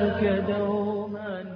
هداك دوما.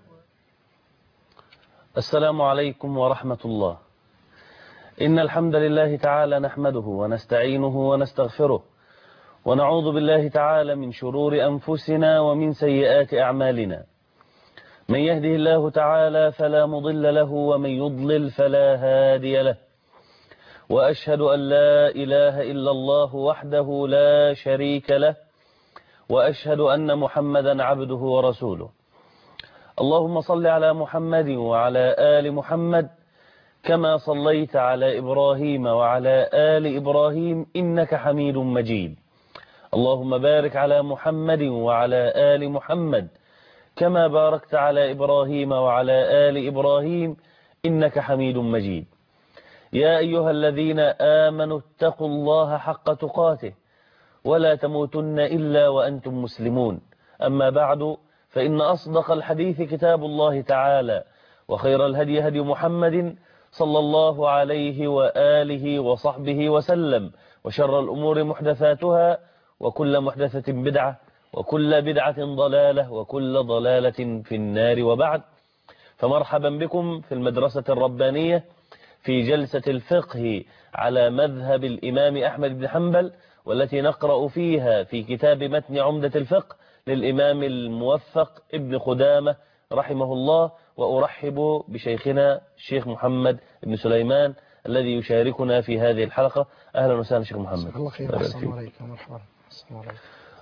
السلام عليكم ورحمة الله. إن الحمد لله تعالى نحمده ونستعينه ونستغفره، ونعوذ بالله تعالى من شرور أنفسنا ومن سيئات أعمالنا. من يهده الله تعالى فلا مضل له، ومن يضلل فلا هادي له. وأشهد أن لا إله إلا الله وحده لا شريك له، وأشهد أن محمدا عبده ورسوله. اللهم صل على محمد وعلى آل محمد كما صليت على إبراهيم وعلى آل إبراهيم إنك حميد مجيد. اللهم بارك على محمد وعلى آل محمد كما باركت على إبراهيم وعلى آل إبراهيم إنك حميد مجيد. يا أيها الذين آمنوا اتقوا الله حق تقاته ولا تموتن إلا وأنتم مسلمون. أما بعد، فإن أصدق الحديث كتاب الله تعالى، وخير الهدي هدي محمد صلى الله عليه وآله وصحبه وسلم، وشر الأمور محدثاتها، وكل محدثة بدعة، وكل بدعة ضلالة، وكل ضلالة في النار. وبعد، فمرحبا بكم في المدرسة الربانية في جلسة الفقه على مذهب الإمام أحمد بن حنبل، والتي نقرأ فيها في كتاب متن عمدة الفقه للإمام الموفق ابن قدامة رحمه الله. وأرحب بشيخنا الشيخ محمد بن سليمان الذي يشاركنا في هذه الحلقة. أهلا وسهلا شيخ محمد. الله خير. السلام عليكم مرحبا. السلام عليكم.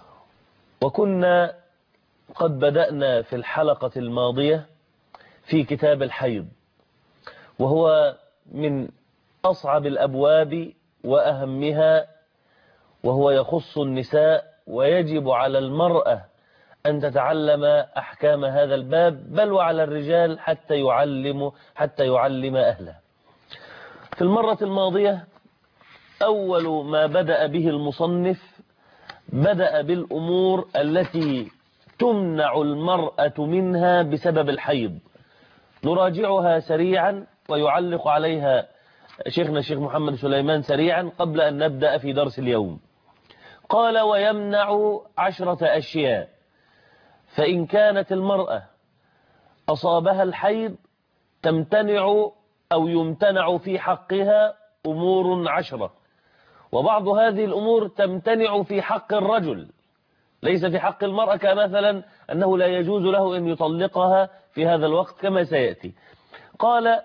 وكنا قد بدأنا في الحلقة الماضية في كتاب الحيض، وهو من أصعب الأبواب وأهمها، وهو يخص النساء، ويجب على المرأة أن تتعلم أحكام هذا الباب، بل وعلى الرجال حتى يعلم أهله. في المرة الماضية أول ما بدأ به المصنف بدأ بالأمور التي تمنع المرأة منها بسبب الحيض. نراجعها سريعا ويعلق عليها شيخنا الشيخ محمد سليمان سريعا قبل أن نبدأ في درس اليوم. قال: ويمنع 10 أشياء. فإن كانت المرأة أصابها الحيض تمتنع أو يمتنع في حقها أمور 10، وبعض هذه الأمور تمتنع في حق الرجل، ليس في حق المرأة، كمثلا أنه لا يجوز له أن يطلقها في هذا الوقت كما سيأتي. قال: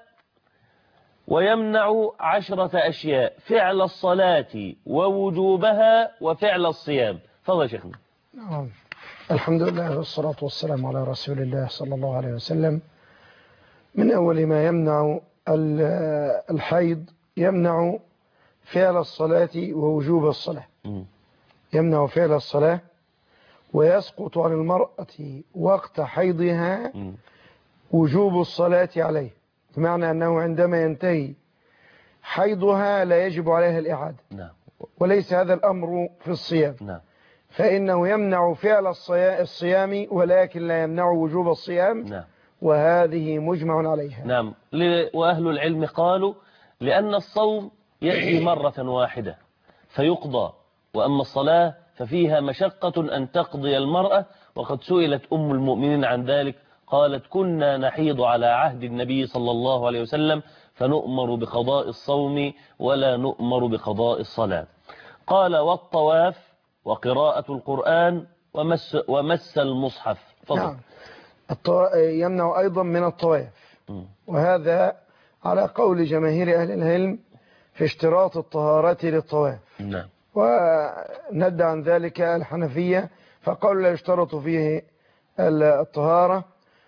ويمنع 10 أشياء: فعل الصلاة ووجوبها وفعل الصيام. فضل شيخنا. الحمد لله والصلاة والسلام على رسول الله صلى الله عليه وسلم. من أول ما يمنع الحيض يمنع فعل الصلاة ووجوب الصلاة. يمنع فعل الصلاة، ويسقط عن المرأة وقت حيضها وجوب الصلاة عليه، بمعنى أنه عندما ينتهي حيضها لا يجب عليها الإعادة. وليس هذا الأمر في الصيام. فإنه يمنع فعل الصيام ولكن لا يمنع وجوب الصيام. وهذه مجمع عليها. نعم. وأهل العلم قالوا لأن الصوم يأتي مرة واحدة فيقضى، وأما الصلاة ففيها مشقة أن تقضي المرأة. وقد سئلت أم المؤمنين عن ذلك، قالت: كنا نحيض على عهد النبي صلى الله عليه وسلم فنؤمر بقضاء الصوم ولا نؤمر بقضاء الصلاة. قال: والطواف وقراءة القرآن ومس المصحف. نعم. يمنع أيضا من الطواف، وهذا على قول جماهير أهل العلم في اشتراط الطهارة للطواف. وند عن ذلك الحنفية فقالوا لا يشترط فيه الطهارة.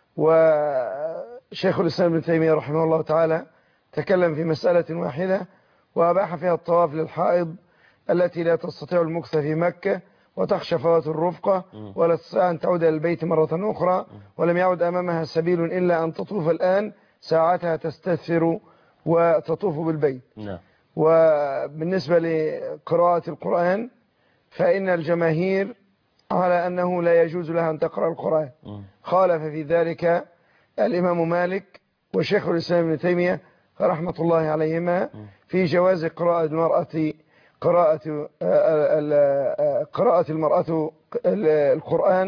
وشيخ الإسلام ابن تيمية رحمه الله تعالى تكلم في مسألة واحدة وأباح فيها الطواف للحائض التي لا تستطيع المكث في مكة وتخشى فوات الرفقة ولا تستطيع أن تعود إلى البيت مرة أخرى، ولم يعد أمامها سبيل إلا أن تطوف الآن، ساعتها تستثفر وتطوف بالبيت. وبالنسبة لقراءة القرآن فإن الجماهير على أنه لا يجوز لها أن تقرأ القرآن. خالف في ذلك الإمام مالك وشيخ الإسلام ابن تيمية رحمة الله عليهما في جواز قراءة المرأة قراءة المرأة القرآن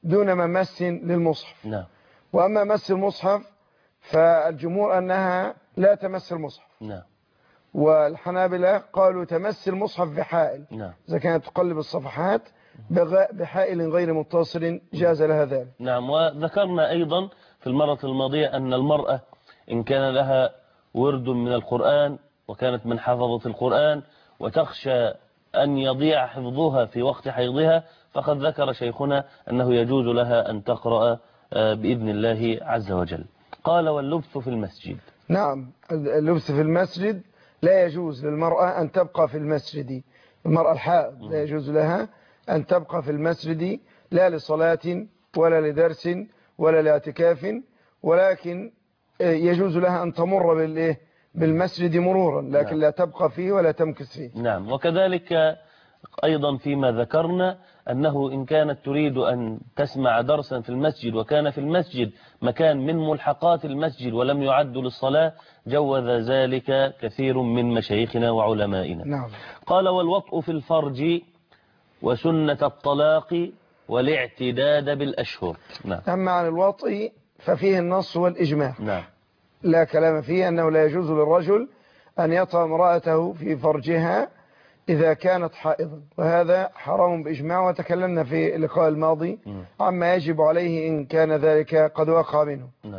دون ممس للمصحف. نعم. وأما مس المصحف فالجمهور أنها لا تمس المصحف. نعم. والحنابلة قالوا تمس المصحف بحائل. نعم. إذا كانت تقلب الصفحات بحائل غير متصل جاز لها ذلك. نعم. وذكرنا أيضا في المرة الماضية أن المرأة إن كان لها ورد من القرآن وكانت من حفظة القرآن وتخشى أن يضيع حفظها في وقت حيضها، فقد ذكر شيخنا أنه يجوز لها أن تقرأ بإذن الله عز وجل. قال واللبث في المسجد. نعم، اللبث في المسجد لا يجوز للمرأة أن تبقى في المسجد. المرأة الحائض لا يجوز لها أن تبقى في المسجد لا لصلاة ولا لدرس ولا لاعتكاف، ولكن يجوز لها أن تمر بالمسجد مرورا، لكن نعم. لا تبقى فيه ولا تمكث فيه. نعم. وكذلك أيضا فيما ذكرنا أنه إن كانت تريد أن تسمع درسا في المسجد وكان في المسجد مكان من ملحقات المسجد ولم يعد للصلاة، جوز ذلك كثير من مشايخنا وعلمائنا. نعم. قال والوطء في الفرج وسنة الطلاق والاعتداد بالأشهر. نعم. أما عن الوطء ففيه النص والإجماع. نعم. لا كلام فيه أنه لا يجوز للرجل أن يطأ امرأته في فرجها إذا كانت حائضا، وهذا حرام بإجماع، وتكلمنا في اللقاء الماضي عما يجب عليه إن كان ذلك قد وقع منه. نعم.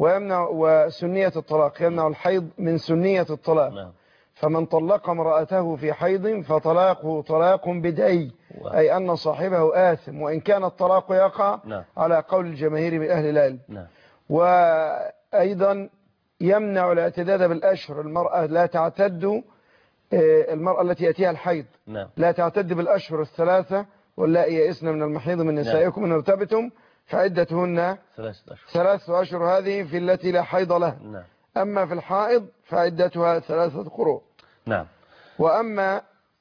وسنية الطلاق يمنع الحيض من سنية الطلاق. نعم. فمن طلق امرأته في حيض فطلاقه طلاق بدعي، أي أن صاحبه آثم وإن كان الطلاق يقع نعم. على قول الجماهير من أهل العلم. نعم. وأيضا يمنع الاعتداد بالأشهر. المرأة لا تعتد، المرأة التي يأتيها الحيض نعم. لا تعتد بالأشهر الثلاثة، واللائي يئسن من المحيض من نسائكم إن ارتبتم فعدتهن 3 أشهر، هذه في التي لا حيض لها. نعم. أما في الحائض فعدتها 3 قروء. نعم. وأما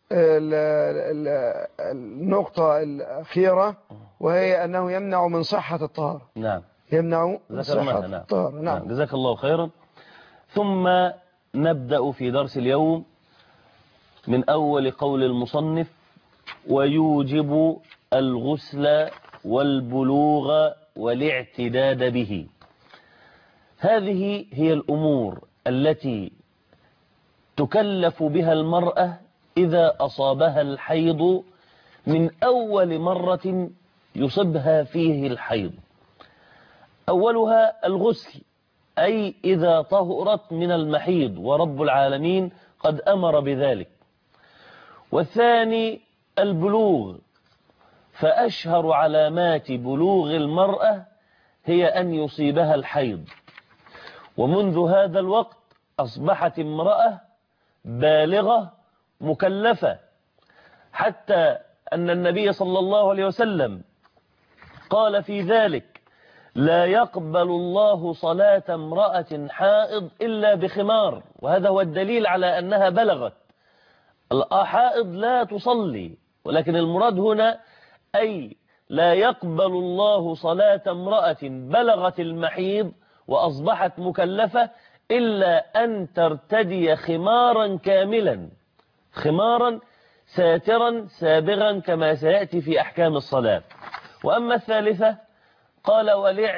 النقطة الأخيرة وهي أنه يمنع من صحة الطهارة. نعم. يمنع من صحة الطهارة. نعم. جزاك الله خيرا. ثم نبدأ في درس اليوم من أول قول المصنف: ويوجب الغسل والبلوغ والاعتداد به. هذه هي الأمور التي تكلف بها المرأة إذا أصابها الحيض من أول مرة يصبها فيه الحيض. أولها الغسل، أي إذا طهرت من المحيض، ورب العالمين قد أمر بذلك. والثاني البلوغ، فأشهر علامات بلوغ المرأة هي أن يصيبها الحيض، ومنذ هذا الوقت أصبحت امرأة بالغة مكلفة، حتى أن النبي صلى الله عليه وسلم قال في ذلك: لا يقبل الله صلاة امرأة حائض إلا بخمار. وهذا هو الدليل على أنها بلغت. الحائض لا تصلي، ولكن المراد هنا أي لا يقبل الله صلاة امرأة بلغت المحيض وأصبحت مكلفة إلا أن ترتدي خمارا كاملا، خمارا ساترا سابغا كما سيأتي في أحكام الصلاة. وأما الثالثة قال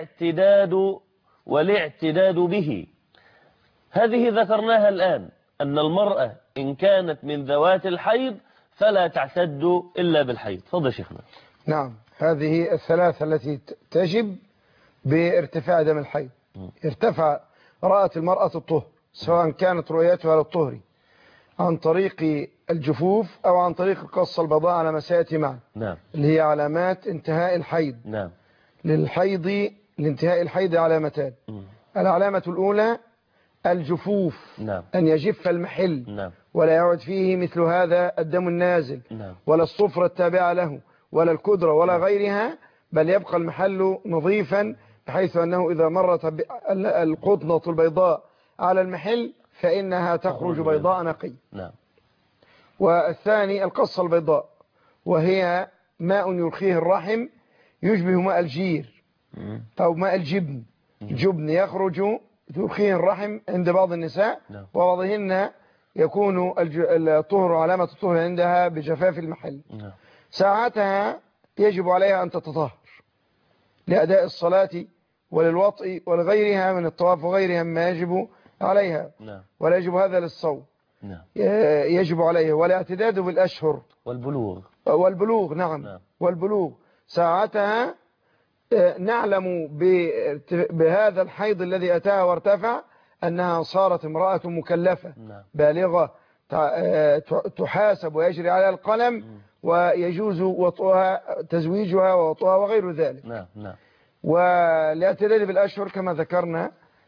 والاعتداد به. هذه ذكرناها الآن، أن المرأة إن كانت من ذوات الحيض فلا تعتد إلا بالحيض. تفضل شيخنا. نعم، هذه الثلاثة التي تجب بارتفاع دم الحيض. ارتفع، رأت المرأة الطهر، سواء كانت رؤيتها للطهر عن طريق الجفوف أو عن طريق القص البيضاء على ما سيأتي معنا. نعم. اللي هي علامات انتهاء الحيض. نعم. لانتهاء الحيض علامتان. العلامة الأولى الجفوف. نعم. أن يجف المحل. نعم. ولا يعود فيه مثل هذا الدم النازل. نعم. ولا الصفرة التابعة له ولا الكدرة ولا غيرها، بل يبقى المحل نظيفا، بحيث أنه إذا مرت القطنة البيضاء على المحل فإنها تخرج بيضاء نقي. نعم. والثاني القصة البيضاء، وهي ماء يرخيه الرحم يشبه ماء الجير أو ماء الجبن. الجبن يخرج يرخيه الرحم عند بعض النساء، وبعضهن يكون الطهر علامة الطهر عندها بجفاف المحل. ساعتها يجب عليها أن تتطهر، لأداء الصلاة وللوطء ولغيرها من الطواف وغيرها مما يجب عليها، نعم. ولا يجب هذا للصوم، نعم. يجب عليه، والاعتداد بالأشهر والبلوغ. نعم. والبلوغ ساعتها نعلم بهذا الحيض الذي أتاها وارتفع أنها صارت امرأة مكلفة بالغة تحاسب ويجري على القلم ويجوز وطئها تزويجها ووطئها وغير ذلك. نعم. والاعتداد بالأشهر كما ذكرنا،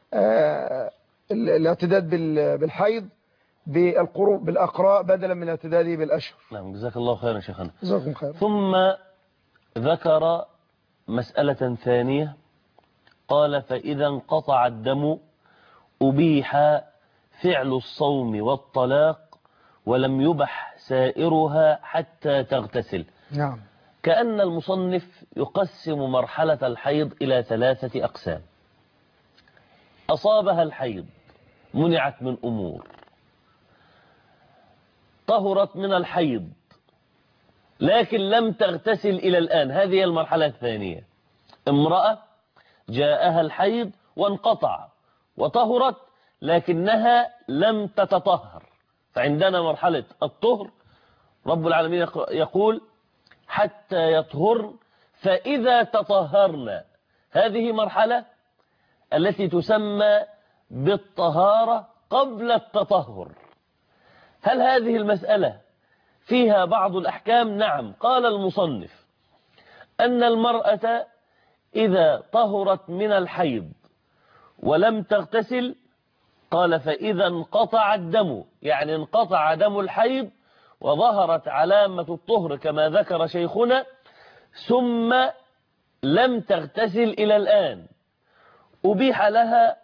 الاعتداد بالحيض بالأقراء بدلا من الاعتداد بالأشهر. نعم. جزاك الله خيرا شيخنا. جزاكم خير. ثم ذكر مسألة ثانية، قال: فإذا انقطع الدم أبيح فعل الصوم والطلاق ولم يبح سائرها حتى تغتسل. نعم. كأن المصنف يقسم مرحلة الحيض إلى 3 أقسام. أصابها الحيض، منعت من أمور، طهرت من الحيض لكن لم تغتسل إلى الآن، هذه المرحلة الثانية. امرأة جاءها الحيض وانقطع وطهرت لكنها لم تتطهر، فعندنا مرحلة الطهر. رب العالمين يقول: حتى يطهرن فإذا تطهرن. هذه مرحلة التي تسمى بالطهارة قبل التطهر. هل هذه المسألة فيها بعض الأحكام؟ نعم. قال المصنف أن المرأة إذا طهرت من الحيض ولم تغتسل، قال: فإذا انقطع الدم، يعني انقطع دم الحيض وظهرت علامة الطهر كما ذكر شيخنا، ثم لم تغتسل إلى الآن، أبيح لها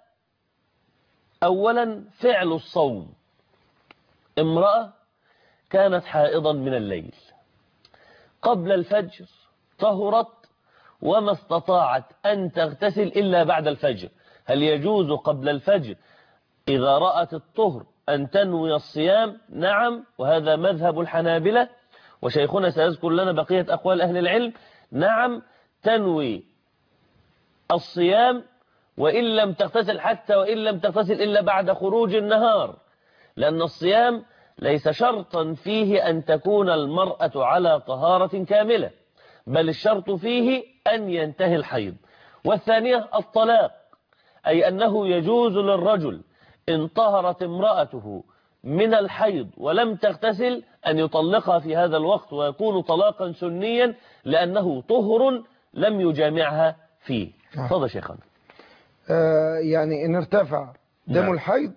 أولا فعل الصوم. امرأة كانت حائضا من الليل، قبل الفجر طهرت وما استطاعت أن تغتسل إلا بعد الفجر. هل يجوز قبل الفجر إذا رأت الطهر أن تنوي الصيام؟ نعم، وهذا مذهب الحنابلة، وشيخنا سيذكر لنا بقية أقوال أهل العلم. نعم، تنوي الصيام وإن لم تغتسل، حتى وإن لم تغتسل إلا بعد خروج النهار، لأن الصيام ليس شرطا فيه أن تكون المرأة على طهارة كاملة، بل الشرط فيه أن ينتهي الحيض. والثانية الطلاق، أي أنه يجوز للرجل إن طهرت امرأته من الحيض ولم تغتسل أن يطلقها في هذا الوقت، ويكون طلاقا سنيا لأنه طهر لم يجامعها فيه. تفضل شيخنا. يعني إن ارتفع دم الحيض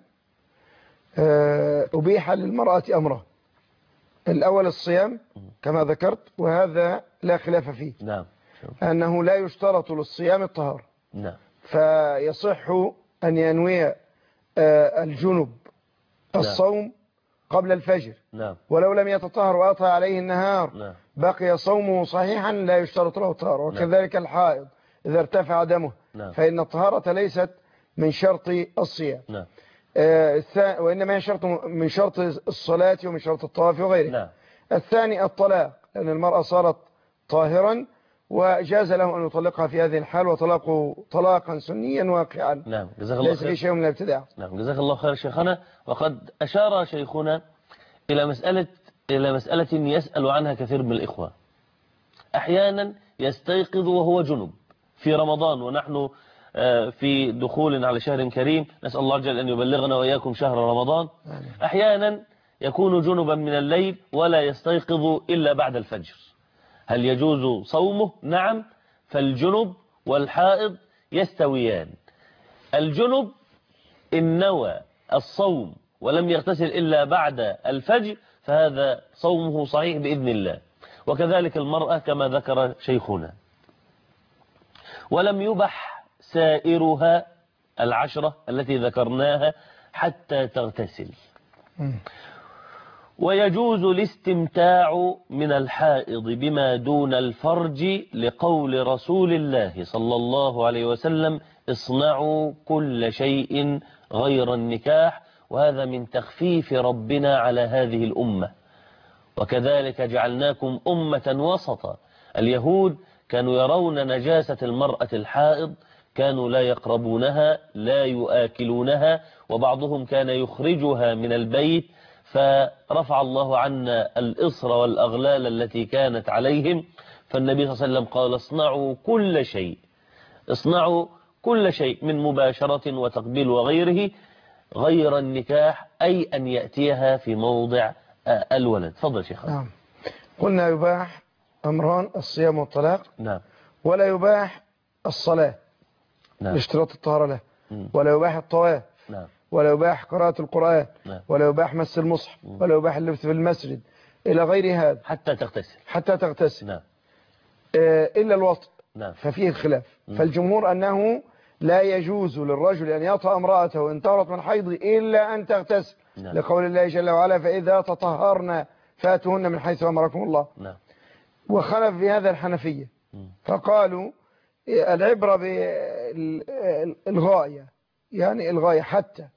أبيح للمرأة أمره الأول الصيام كما ذكرت، وهذا لا خلاف فيه. نعم. أنه لا يشترط للصيام الطهارة. نعم. فيصح أن ينوي الجنب الصوم قبل الفجر. نعم. ولو لم يتطهر وأطهى عليه النهار. نعم. بقي صومه صحيحا لا يشترط له الطهارة. وكذلك الحائض إذا ارتفع دمه. نعم. فإن الطهارة ليست من شرط الصيام. نعم. وإنما هي شرط من شرط الصلاة ومن شرط الطواف وغيره. نعم. الثاني الطلاق، لأن المرأة صارت طاهرا وجاز له أن يطلقها في هذه الحال، وطلاقه طلاقا سنيا واقعا. نعم. جزاك الله ليس خير. في شيء من الابتداع. نعم. جزاك الله خير شيخنا. وقد أشار شيخنا إلى مسألة يسأل عنها كثير من الإخوة. أحيانا يستيقظ وهو جنب في رمضان، ونحن في دخول على شهر كريم، نسأل الله جل أن يبلغنا وإياكم شهر رمضان. أحيانا يكون جنبا من الليل ولا يستيقظ إلا بعد الفجر. هل يجوز صومه؟ نعم. فالجنب والحائض يستويان. الجنب إن نوى الصوم ولم يغتسل إلا بعد الفجر فهذا صومه صحيح بإذن الله، وكذلك المرأة كما ذكر شيخنا. ولم يبح سائرها 10 التي ذكرناها حتى تغتسل. ويجوز الاستمتاع من الحائض بما دون الفرج لقول رسول الله صلى الله عليه وسلم: اصنعوا كل شيء غير النكاح. وهذا من تخفيف ربنا على هذه الأمة. وكذلك جعلناكم أمة وسطا. اليهود كانوا يرون نجاسة المرأة الحائض، كانوا لا يقربونها، لا يؤكلونها، وبعضهم كان يخرجها من البيت. فرفع الله عنا الإصر والأغلال التي كانت عليهم. فالنبي صلى الله عليه وسلم قال اصنعوا كل شيء، اصنعوا كل شيء من مباشرة وتقبيل وغيره، غير النكاح، أي أن يأتيها في موضع الولد. تفضل شيخ. نعم. قلنا يباح أمران: الصيام والطلاق. نعم. ولا يباح الصلاة لاشتراط الطهارة له. ولا يباح الطواف. نعم. ولا يباح قراءة القرآن. نعم. ولا يباح مس المصحف. ولا يباح اللبس في المسجد إلى غير هذا حتى تغتسل. نعم. إلا الوطء. نعم. ففيه الخلاف. فالجمهور أنه لا يجوز للرجل أن يطأ امرأته إن طهرت من حيض إلا أن تغتسل. نعم. لقول الله جل وعلا: فإذا تطهرن فاتوهن من حيث أمركم الله. نعم. وخلف في هذا الحنفية، فقالوا العبرة بالغاية، يعني الغاية حتى.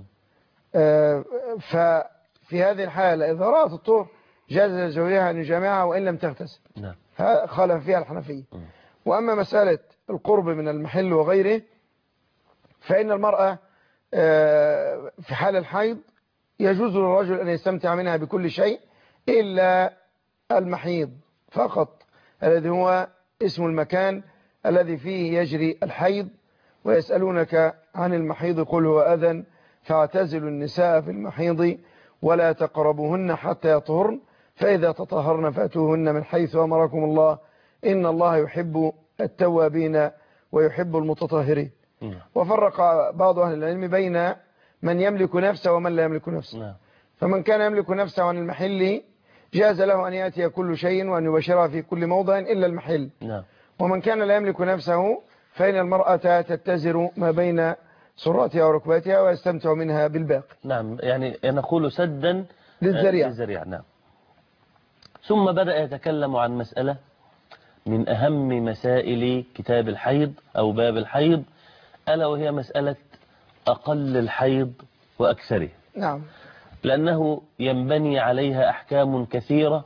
ففي هذه الحالة إذا رأت الطهر جاز لزوجها أن يجامعها وإن لم تغتسل. نعم. خلف فيها الحنفية. وأما مسألة القرب من المحل وغيره، فإن المرأة في حال الحيض يجوز للرجل أن يستمتع منها بكل شيء إلا المحيض فقط، الذي هو اسم المكان الذي فيه يجري الحيض. ويسألونك عن المحيض قل هو أذى فاعتزلوا النساء في المحيض ولا تقربوهن حتى يطهرن فإذا تطهرن فأتوهن من حيث أمركم الله إن الله يحب التوابين ويحب المتطهرين. وفرق بعض أهل العلم بين من يملك نفسه ومن لا يملك نفسه. فمن كان يملك نفسه عن المحل جاز له أن يأتي كل شيء وأن يباشرها في كل موضع إلا المحل. ومن كان لا يملك نفسه فإن المرأة تتزر ما بين سراتها وركباتها ويستمتع منها بالباقي. نعم، يعني نقول سدا للذريعة. نعم. ثم بدأ يتكلم عن مسألة من أهم مسائل كتاب الحيض أو باب الحيض، ألا وهي مسألة أقل الحيض وأكثره. نعم. لأنه ينبني عليها أحكام كثيرة،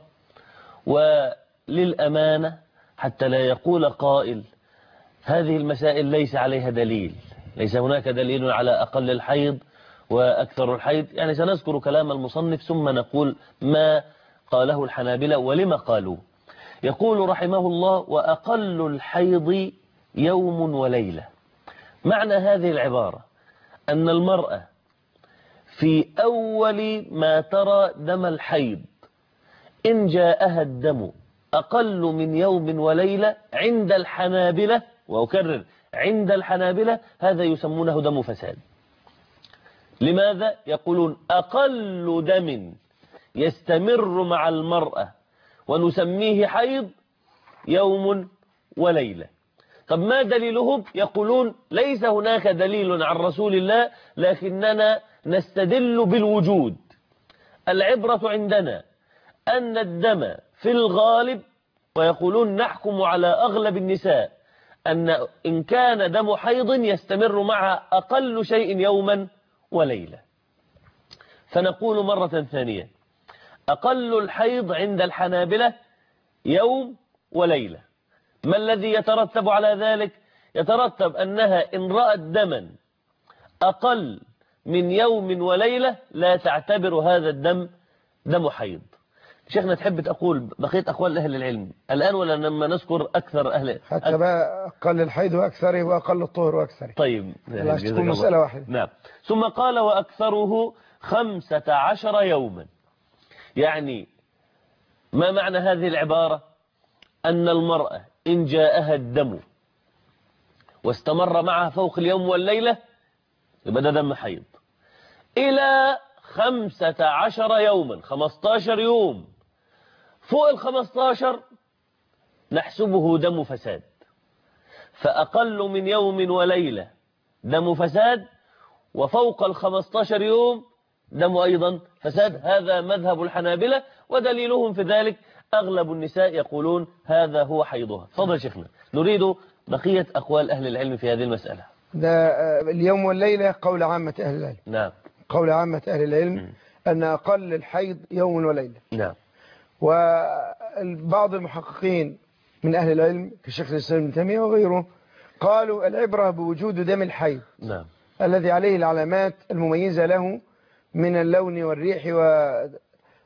وللأمانة حتى لا يقول قائل هذه المسائل ليس عليها دليل، ليس هناك دليل على أقل الحيض وأكثر الحيض. يعني سنذكر كلام المصنف ثم نقول ما قاله الحنابلة ولما قالوا. يقول رحمه الله: وأقل الحيض يوم وليلة. معنى هذه العبارة أن المرأة في أول ما ترى دم الحيض إن جاءها الدم أقل من يوم وليلة عند الحنابلة، وأكرر عند الحنابلة، هذا يسمونه دم فساد. لماذا؟ يقولون أقل دم يستمر مع المرأة ونسميه حيض يوم وليلة. طب ما دليلهم؟ يقولون ليس هناك دليل عن رسول الله، لكننا نستدل بالوجود. العبرة عندنا أن الدم في الغالب، ويقولون نحكم على أغلب النساء أن إن كان دم حيض يستمر مع أقل شيء يوما وليلة. فنقول مرة ثانية: أقل الحيض عند الحنابلة يوم وليلة. ما الذي يترتب على ذلك؟ يترتب أنها إن رأت دما أقل من يوم وليلة لا تعتبر هذا الدم دم حيض. شيخنا تحب تقول بقية أقوال أهل العلم الآن ولا لما نذكر أكثر أهل حتى بقى أقل الحيض وأكثره وأقل الطهر وأكثره؟ طيب، تكون مسألة واحدة. نعم. ثم قال: وأكثره 15 يوما. يعني ما معنى هذه العبارة؟ أن المرأة إن جاءها الدم واستمر معها فوق اليوم والليلة يبقى ده دم حيض، إلى 15 يوما، 15 يوم. فوق 15 نحسبه دم فساد. فأقل من يوم وليلة دم فساد، وفوق 15 يوم دم أيضا فساد. هذا مذهب الحنابلة، ودليلهم في ذلك أغلب النساء يقولون هذا هو حيضها. تفضل شيخنا، نريد بقية أقوال أهل العلم في هذه المسألة. ده اليوم والليلة قول عامة أهل العلم. نعم. قول عامة أهل العلم أن أقل الحيض يوم وليلة. نعم. وبعض المحققين من أهل العلم كشيخ الإسلام ابن تيمية وغيره قالوا العبرة بوجود دم الحيض نعم. الذي عليه العلامات المميزة له من اللون والريح وألم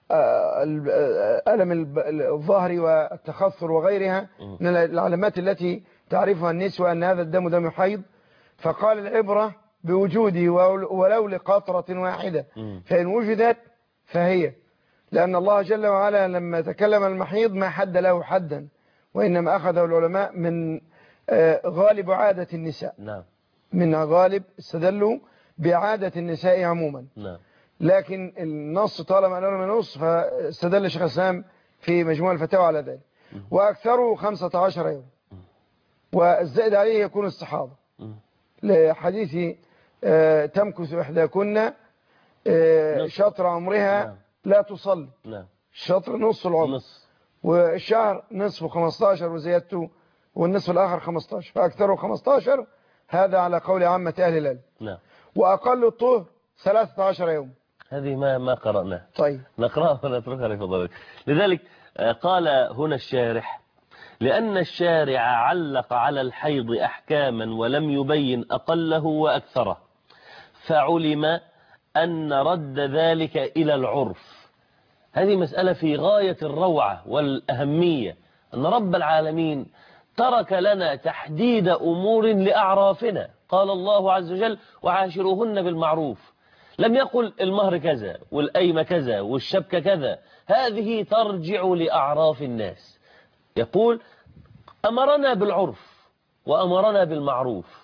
الظهر والتخثر وغيرها من العلامات التي تعرفها النسوة أن هذا الدم دم حيض. فقال العبرة بوجوده ولو لقطرة واحدة، فإن وجدت فهي، لأن الله جل وعلا لما تكلم المحيض ما حد له حدا، وإنما أخذه العلماء من غالب عادة النساء. نعم. من غالب استدلوا بعادة النساء عموما. نعم. لكن النص طالما أنه من نص فاستدل شيخ الإسلام في مجموع الفتاوى على ذلك. وأكثره 15 يوم، والزائد عليه يكون الصحابة، لحديث تمكث إحداكن شطر عمرها لا تصلي. نعم. الشطر نصف العمر، والشهر نصف 15 وزيادته، والنصف الآخر 15، فأكثره 15. هذا على قول عامة أهل العلم. نعم. وأقل الطهر 13 يوم. هذه ما قرأناه. طيب نقرأها ونتركها لفضلك. لذلك قال هنا الشارح: لأن الشارع علق على الحيض أحكاما ولم يبين أقله وأكثره، فعلم أن رد ذلك إلى العرف. هذه مسألة في غاية الروعة والأهمية، أن رب العالمين ترك لنا تحديد أمور لأعرافنا. قال الله عز وجل: وعاشروهن بالمعروف. لم يقل المهر كذا والأيمة كذا والشبكة كذا، هذه ترجع لأعراف الناس. يقول: أمرنا بالعرف وأمرنا بالمعروف،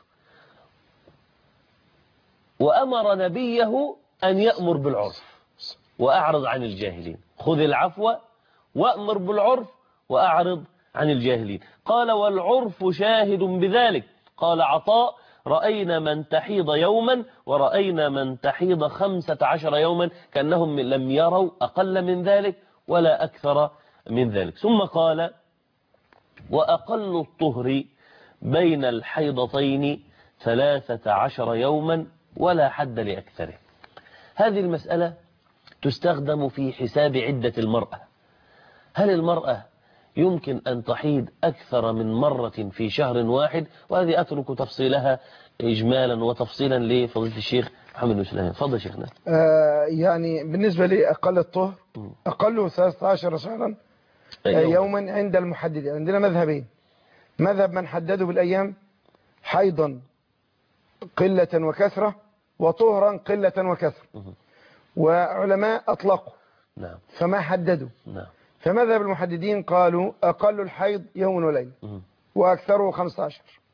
وأمر نبيه أن يأمر بالعرف وأعرض عن الجاهلين. خذ العفو وأمر بالعرف وأعرض عن الجاهلين. قال: والعرف شاهد بذلك. قال عطاء: رأينا من تحيض يوما ورأينا من تحيض 15 يوما، كأنهم لم يروا أقل من ذلك ولا أكثر من ذلك. ثم قال: وأقل الطهر بين الحيضتين 13 يوما ولا حد لأكثره. هذه المسألة تستخدم في حساب عدة المرأة. هل المرأة يمكن أن تحيض أكثر من مرة في شهر واحد؟ وهذه أترك تفصيلها إجمالا وتفصيلا لفضيلة الشيخ محمد بن سليمان. فضل شيخنا. يعني بالنسبة لأقل الطهر أقله 13 شهرا يوما عند المحددين. عندنا مذهبين: مذهب من حددوا بالأيام حيضا قلة وكثرة، وطهرا قلة وكثرة، وعلماء أطلقوا نعم فما حددوا. نعم. فمذهب المحددين قالوا أقل الحيض يوم وليلة، وأكثره 15،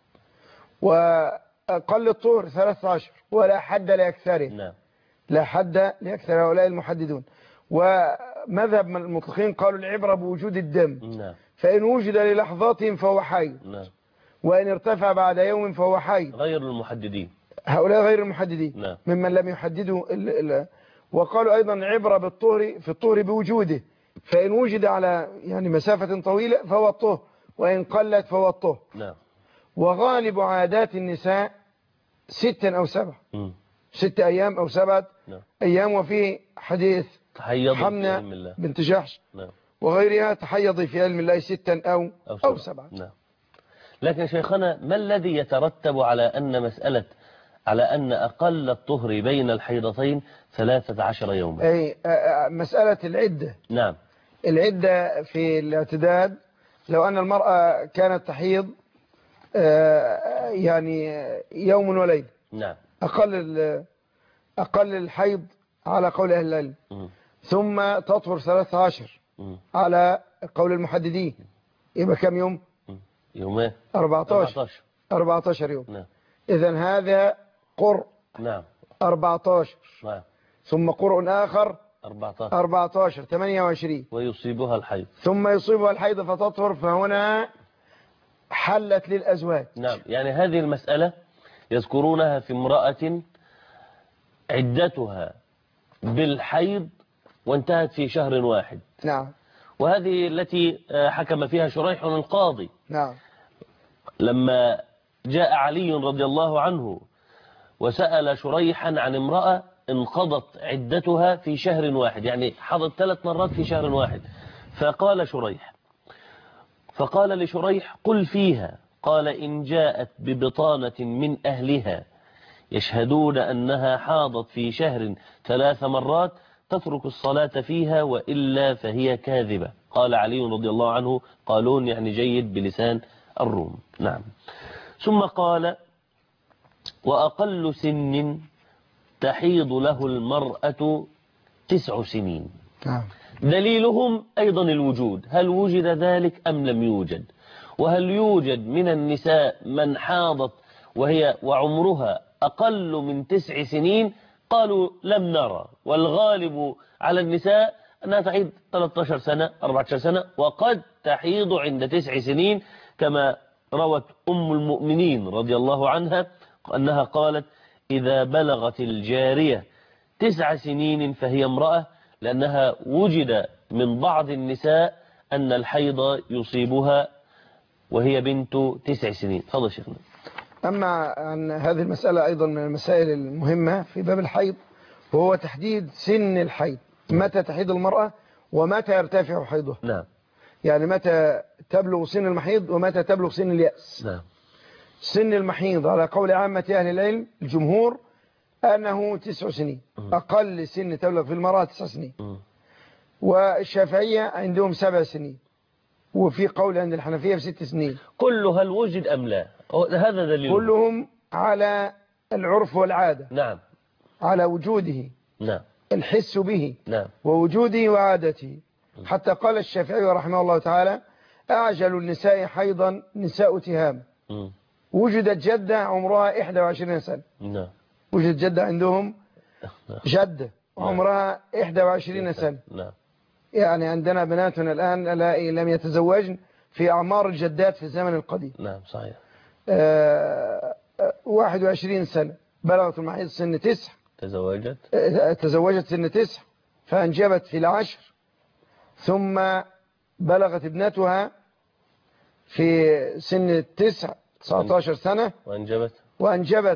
وأقل الطهر 13، ولا حد لأكثره. نعم. لا حد لأكثر هؤلاء المحددون. ومذهب المطلقين قالوا العبرة بوجود الدم. نعم. فإن وجد للحظات فهو حيض، نعم. وإن ارتفع بعد يوم فهو حيض. غير المحددين. هؤلاء غير المحددين. نعم. ممن لم يحددوا وقالوا أيضا العبرة بالطهر في الطهر بوجوده، فإن وجد على يعني مسافة طويلة فهو الطهر، وإن قلت فهو الطهر. نعم. وغالب عادات النساء 6 أو 7، 6 أيام أو 7 أيام. وفيه حديث حمنة بنت جحش وغيرها تحيض في علم الله 6 أو 7. نعم. لكن شيخنا، ما الذي يترتب على أن أقل الطهر بين الحيضتين 13 يوما؟ أي مسألة العدة. نعم. العدة في الاعتداد، لو أن المرأة كانت تحيض يعني يوم وليلة. نعم. أقل الحيض على قول أهل العلم، ثم تطهر 13 على قول المحددين، يبقى كم يوم؟ يومين. 14 يوم. نعم. إذن هذا قرء. نعم. 14. نعم. ثم قرء آخر 14 28. ويصيبها الحيض. ثم يصيبها الحيض فتطهر، فهنا حلت للأزواج. نعم. يعني هذه المسألة يذكرونها في امرأة عدتها بالحيض وانتهت في شهر واحد. نعم. وهذه التي حكم فيها شريح القاضي. نعم. لما جاء علي رضي الله عنه وسأل شريحا عن امرأة انقضت عدتها في شهر واحد، يعني حضت 3 مرات في شهر واحد، فقال شريح: فقال لشريح قل فيها. قال إن جاءت ببطانة من أهلها يشهدون أنها حاضت في شهر 3 مرات تترك الصلاة فيها وإلا فهي كاذبة. قال علي رضي الله عنه قالون يعني جيد بلسان الروم. نعم. ثم قال وأقل سن تحيض له المرأة 9 سنين. نعم. دليلهم أيضا الوجود، هل وجد ذلك أم لم يوجد؟ وهل يوجد من النساء من حاضت وهي وعمرها أقل من 9 سنين؟ قالوا لم نرى، والغالب على النساء أنها تحيض 13 سنة 14 سنة، وقد تحيض عند 9 سنين كما روت أم المؤمنين رضي الله عنها أنها قالت إذا بلغت الجارية 9 سنين فهي امرأة، لأنها وجد من بعض النساء أن الحيض يصيبها وهي بنت 9 سنين. تفضل شيخنا. أما عن هذه المسألة أيضا من المسائل المهمة في باب الحيض، وهو تحديد سن الحيض، متى تحيض المرأة ومتى يرتفع حيضها. نعم. يعني متى تبلغ سن المحيض ومتى تبلغ سن اليأس. نعم. سن المحيض على قول عامة أهل العلم الجمهور أنه 9 سنين، أقل سن تبلغ في المرأة 9 سنين. والشافعية عندهم 7 سنين، وفي قول عند الحنفية ب6 سنين. كله هل وجد أم لا؟ هذا دليل. كلهم على العرف والعادة. نعم. على وجوده. نعم. الحس به. نعم. ووجوده وعادته. حتى قال الشافعي رحمه الله تعالى أعجل النساء حيضا نساء تهام. وجدت جدة عمرها 21 سنة. نعم. وجدت جدة عندهم جدة عمرها 21 سنة. نعم. يعني عندنا بناتنا الآن لم يتزوجن في أعمار الجدات في الزمن القديم. نعم صحيح. 21 سنة بلغت المحيض سن 9. تزوجت سن 9 فأنجبت في 10، ثم بلغت ابنتها في سن 19 سنة وأنجبت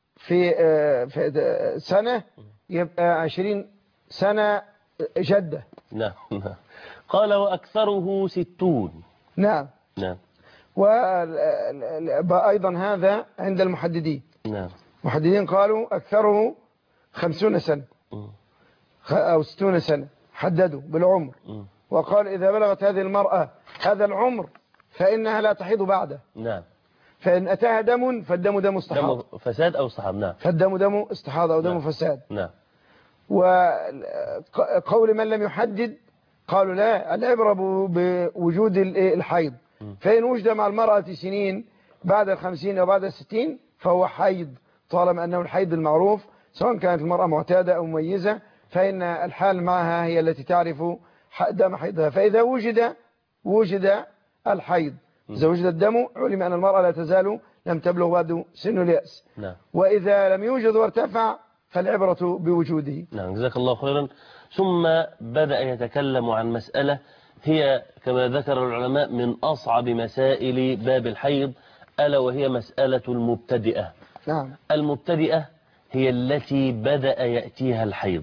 في سنة، يبقى 20 سنة جدة. نعم. قال وأكثره 60. نعم. نعم. وأيضا هذا عند المحددين. نعم. المحددين قالوا أكثره 50 سنة أو 60 سنة، حددوا بالعمر. وقال إذا بلغت هذه المرأة هذا العمر فإنها لا تحيض بعده. نعم. فإن أتاها دم فالدم دم استحاضة. دم فساد أو استحاضة. نعم. فالدم دم استحاضة أو دم فساد. نعم. وقول من لم يحدد قالوا لا، العبرة بوجود الحيض، فإن وجد مع المرأة سنين بعد 50 أو بعد 60 فهو حيض، طالما أنه الحيض المعروف سواء كانت المرأة معتادة أو مميزة، فإن الحال معها هي التي تعرف دم حيضها. فإذا وجد الحيض، إذا وجد الدم علم أن المرأة لا تزال لم تبلغ بعد سن اليأس. نعم. وإذا لم يوجد وارتفع فالعبرة بوجوده. نعم جزاك الله خيرا. ثم بدأ يتكلم عن مسألة هي كما ذكر العلماء من أصعب مسائل باب الحيض، ألا وهي مسألة المبتدئة. نعم. المبتدئة هي التي بدأ يأتيها الحيض،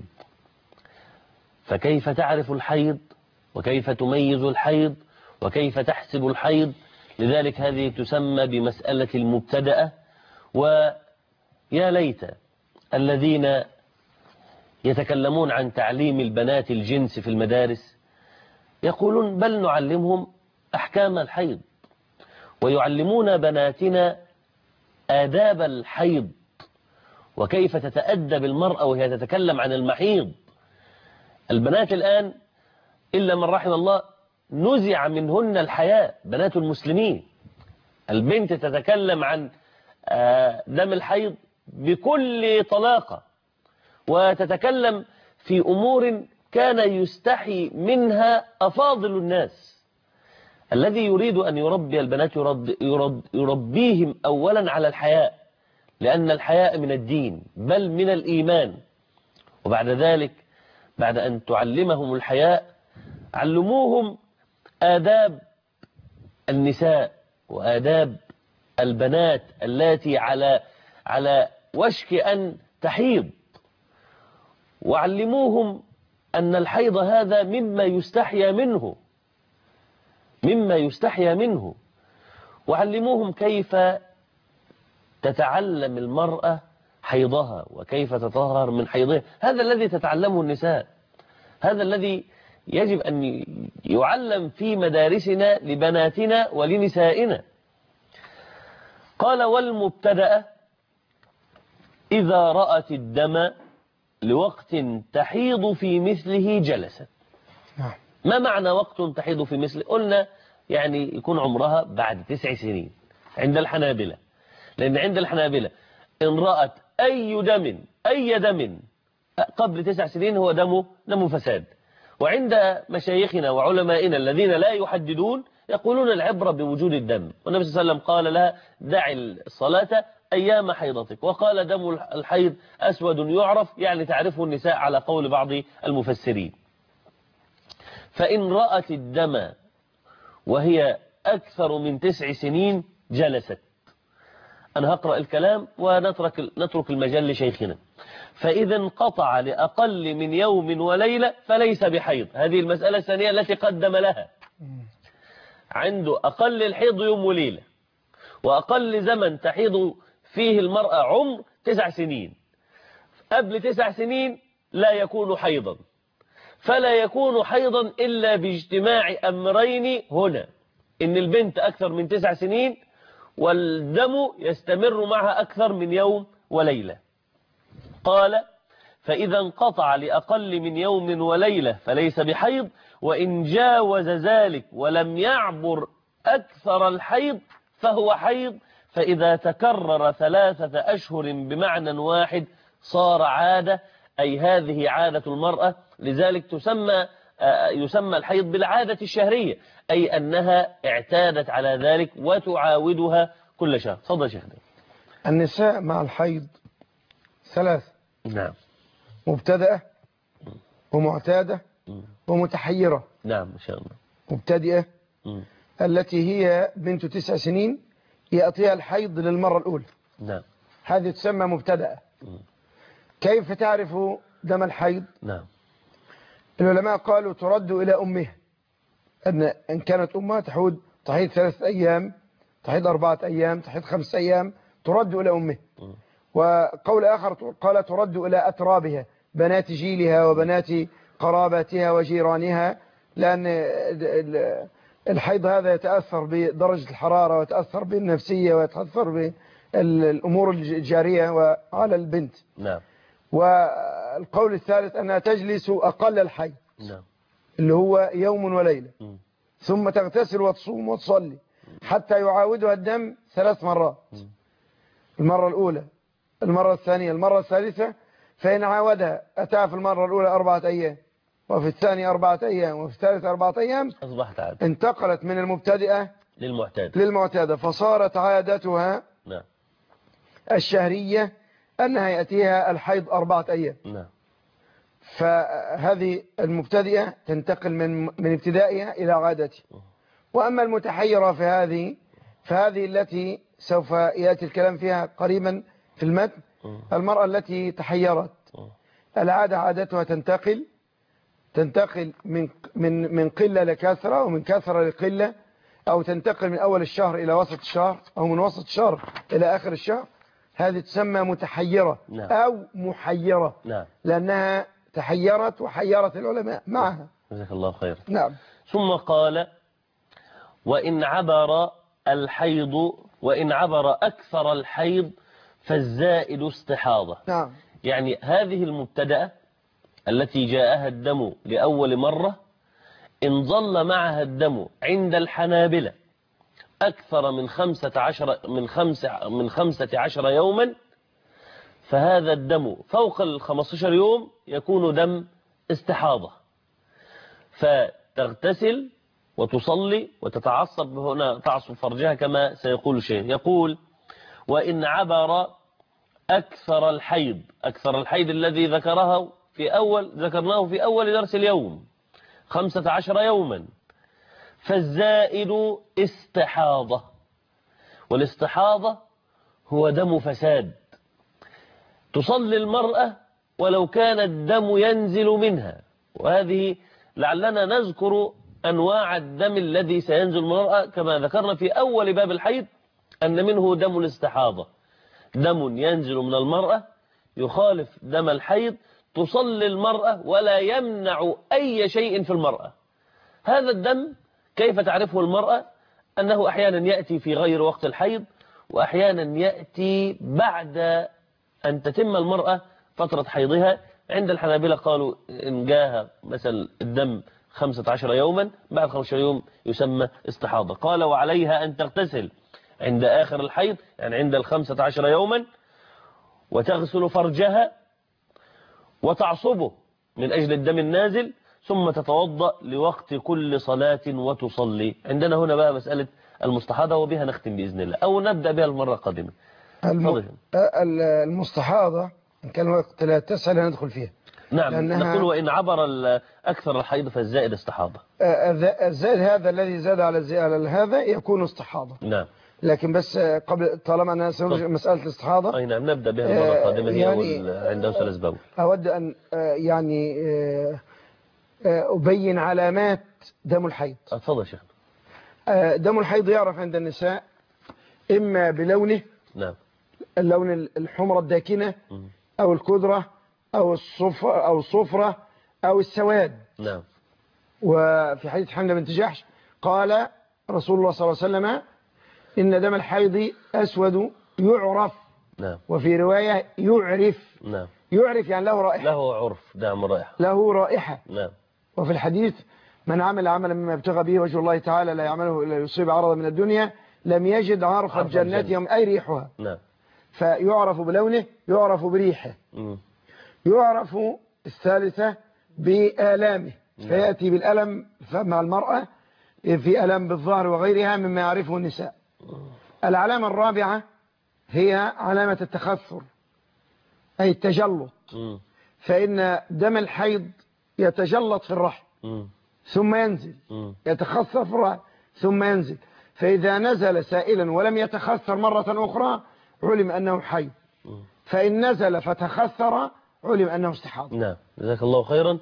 فكيف تعرف الحيض وكيف تميز الحيض وكيف تحسب الحيض؟ لذلك هذه تسمى بمسألة المبتدأة. ويا ليت الذين يتكلمون عن تعليم البنات الجنس في المدارس يقولون بل نعلمهم أحكام الحيض، ويعلمون بناتنا آداب الحيض وكيف تتأدب المرأة وهي تتكلم عن المحيض. البنات الآن إلا من رحم الله نزع منهن الحياء، بنات المسلمين. البنت تتكلم عن دم الحيض بكل طلاقة، وتتكلم في أمور كان يستحي منها أفاضل الناس. الذي يريد أن يربي البنات يربيهم أولا على الحياء، لأن الحياء من الدين بل من الإيمان. وبعد ذلك بعد أن تعلمهم الحياء علموهم آداب النساء وآداب البنات التي على وشك أن تحيض، وعلموهم أن الحيض هذا مما يستحيا منه، مما يستحيا منه. وعلموهم كيف تتعلم المرأة حيضها وكيف تطهر من حيضها. هذا الذي تتعلمه النساء، هذا الذي يجب أن يعلم في مدارسنا لبناتنا ولنسائنا. قال: والمبتدأ إذا رأت الدم لوقت تحيض في مثله جلست. ما معنى وقت تحيض في مثله؟ قلنا يعني يكون عمرها بعد 9 سنين عند الحنابلة، لأن عند الحنابلة إن رأت أي دم قبل 9 سنين هو دم فساد. وعند مشايخنا وعلمائنا الذين لا يحددون يقولون العبرة بوجود الدم. والنبي صلى الله عليه وسلم قال لها: دع الصلاة أيام حيضتك. وقال: دم الحيض أسود يعرف، يعني تعرفه النساء على قول بعض المفسرين. فإن رأت الدم وهي أكثر من 9 سنين جلست. أنا هقرأ الكلام ونترك المجال لشيخنا. فإذا انقطع لأقل من يوم وليلة فليس بحيض. هذه المسألة الثانية التي قدم لها. عنده أقل الحيض يوم وليلة، وأقل زمن تحيض فيه المرأة عمر 9 سنين. قبل 9 سنين لا يكون حيضا، فلا يكون حيضا إلا باجتماع أمرين هنا: إن البنت أكثر من 9 سنين والدم يستمر معها أكثر من يوم وليلة. قال: فإذا انقطع لأقل من يوم وليلة فليس بحيض، وإن جاوز ذلك ولم يعبر أكثر الحيض فهو حيض، فإذا تكرر 3 أشهر بمعنى واحد صار عادة، أي هذه عادة المرأة. لذلك يسمى الحيض بالعادة الشهرية، أي أنها اعتادت على ذلك وتعاودها كل شهر. تفضل شيخنا. النساء مع الحيض 3: نعم. مبتدأة ومعتادة ومتحيرة. نعم إن شاء الله. مبتدئة التي هي بنت 9 سنين يأتيها الحيض للمرة الأولى. نعم. هذه تسمى مبتدأة. كيف تعرف دم الحيض؟ نعم. العلماء قالوا ترد إلى أمها، إن كانت أمها تحيض 3 أيام، تحيض 4 أيام، تحيض 5 أيام، ترد إلى أمها. وقول آخر قال ترد إلى أترابها، بنات جيلها وبنات قراباتها وجيرانها، لأن الحيض هذا يتأثر بدرجة الحرارة ويتأثر بالنفسية ويتأثر بالأمور الجارية وعلى البنت. نعم. والقول الثالث أنها تجلس أقل الحيض، نعم، اللي هو يوم وليلة، ثم تغتسل وتصوم وتصلي حتى يعاودها الدم 3 مرات. المرة الأولى، المرة الثانية، المرة الثالثة. فإن عاودها أتى في المرة الأولى 4 أيام، وفي الثانية 4 أيام، وفي الثالثة 4 أيام، أصبحت عادة. انتقلت من المبتدئة للمعتادة، فصارت عادتها نعم الشهرية أنها يأتيها الحيض 4 أيام. نعم. فهذه المبتدئة تنتقل من ابتدائها إلى عادتها. وأما المتحيرة فهذه التي سوف يأتي الكلام فيها قريبا في المتن. المرأة التي تحيرت العادة عادتها تنتقل من قلة لكثرة، ومن كثرة لقلة، أو تنتقل من أول الشهر إلى وسط الشهر، أو من وسط الشهر إلى آخر الشهر. هذه تسمى متحيرة. نعم. أو محيرة. نعم. لأنها تحيرت وحيرت العلماء معها. جزاك الله خير. نعم. ثم قال: وإن عبر أكثر الحيض فالزائد استحاضة. نعم. يعني هذه المبتدأة التي جاءها الدم لأول مرة إن ظل معها الدم عند الحنابلة أكثر من 15 يوما، فهذا الدم فوق 15 يوم يكون دم استحاضة، فتغتسل وتصلي وتتعصب. هنا تعصب فرجها كما سيقول الشيخ. يقول: وإن عبر أكثر الحيض الذي ذكرناه في أول درس اليوم 15 يوما، فالزائد استحاضة. والاستحاضة هو دم فساد، تصلي المرأة ولو كان الدم ينزل منها. وهذه لعلنا نذكر أنواع الدم الذي سينزل من المرأة كما ذكرنا في أول باب الحيض أن منه دم الاستحاضة، دم ينزل من المرأة يخالف دم الحيض، تصلي المرأة ولا يمنع أي شيء في المرأة. هذا الدم كيف تعرفه المرأة؟ أنه أحيانا يأتي في غير وقت الحيض، وأحيانا يأتي بعد أن تتم المرأة فترة حيضها. عند الحنابلة قالوا إن جاءها مثلا الدم 15 يوما، بعد 15 يوم يسمى استحاضة. قال وعليها أن تغتسل عند آخر الحيض، يعني عند 15 يوما، وتغسل فرجها وتعصبه من أجل الدم النازل، ثم تتوضأ لوقت كل صلاة وتصلي. عندنا هنا بقى مسألة المستحاضة، وبها نختم بإذن الله، أو نبدأ بها المرة القادمة. المستحاضة إن كان وقت لا تسهل ندخل فيها. نعم، نقول وإن عبر أكثر الحيض فالزائد استحاضة. الزائد هذا الذي زاد على هذا يكون استحاضة. نعم. لكن بس قبل، طالما أنا سنرجع مسألة الاستحاضة، أي نعم، نبدأ بها المرة القادمة، هي يعني عند أوسل أسباب. أود أن يعني أبين علامات دم الحيض. اتفضل شيخ. دم الحيض يعرف عند النساء إما بلونه، نعم، اللون الحمرة الداكنة، أو الكدرة، أو الصفرة، أو السواد. نعم. وفي حديث حملة بنت جحش قال رسول الله صلى الله عليه وسلم إن دم الحيض أسود يعرف. نعم. وفي رواية يعرف. نعم. يعرف يعني له رائحة. له عرف، نعم، رائحة. له رائحة. نعم. وفي الحديث من عمل عملا مما ابتغى به وجه الله تعالى لا يعمله إلا يصيب عرضا من الدنيا لم يجد عرف الجنة يوم أي ريحها. نعم. فيعرف بلونه، يعرف بريحه. يعرف الثالثة بآلامه. نعم. فيأتي بالألم مع المرأة، في ألم بالظهر وغيرها مما يعرفه النساء. العلامة الرابعة هي علامة التخثر، أي التجلط. فإن دم الحيض يتجلط في الرحم ثم ينزل، يتخثر في الرحم ثم ينزل. فإذا نزل سائلا ولم يتخثر مرة أخرى علم أنه حيض، فإن نزل فتخثر علم أنه استحاضة. نعم، جزاك الله خيرا.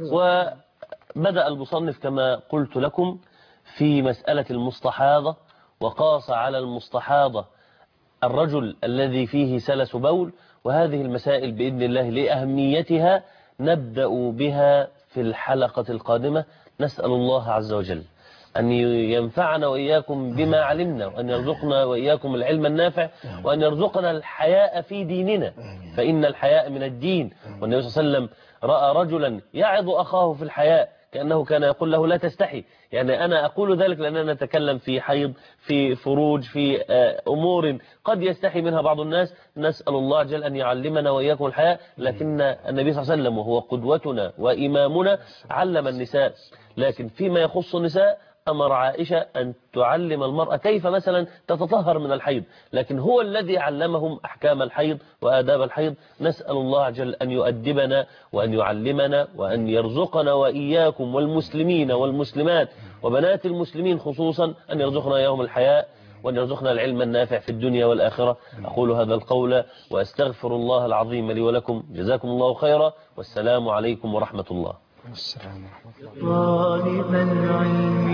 وبدأ المصنف كما قلت لكم في مسألة المستحاضة، وقاس على المستحاضة الرجل الذي فيه سلس بول. وهذه المسائل بإذن الله لأهميتها نبدأ بها في الحلقة القادمة. نسأل الله عز وجل أن ينفعنا وإياكم بما علمنا، وأن يرزقنا وإياكم العلم النافع، وأن يرزقنا الحياء في ديننا، فإن الحياء من الدين. والنبي صلى الله عليه وسلم رأى رجلا يعظ أخاه في الحياء كأنه كان يقول له لا تستحي. يعني أنا أقول ذلك لأننا نتكلم في حيض، في فروج، في أمور قد يستحي منها بعض الناس. نسأل الله جل أن يعلمنا وإياكم الحياء. لكن النبي صلى الله عليه وسلم وهو قدوتنا وإمامنا علم النساء. لكن فيما يخص النساء أمر عائشة أن تعلم المرأة كيف مثلا تتطهر من الحيض، لكن هو الذي علمهم أحكام الحيض وآداب الحيض. نسأل الله جل أن يؤدبنا وأن يعلمنا وأن يرزقنا وإياكم والمسلمين والمسلمات وبنات المسلمين خصوصا أن يرزقنا يوم الحياء، وأن يرزقنا العلم النافع في الدنيا والآخرة. أقول هذا القول وأستغفر الله العظيم لي ولكم. جزاكم الله خيرا، والسلام عليكم ورحمة الله. السلام ورحمة الله. طالب العلم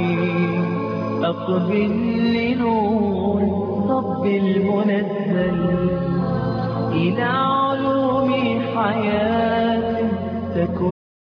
أقبل لنور رب المنزل إلى علوم حياة تكون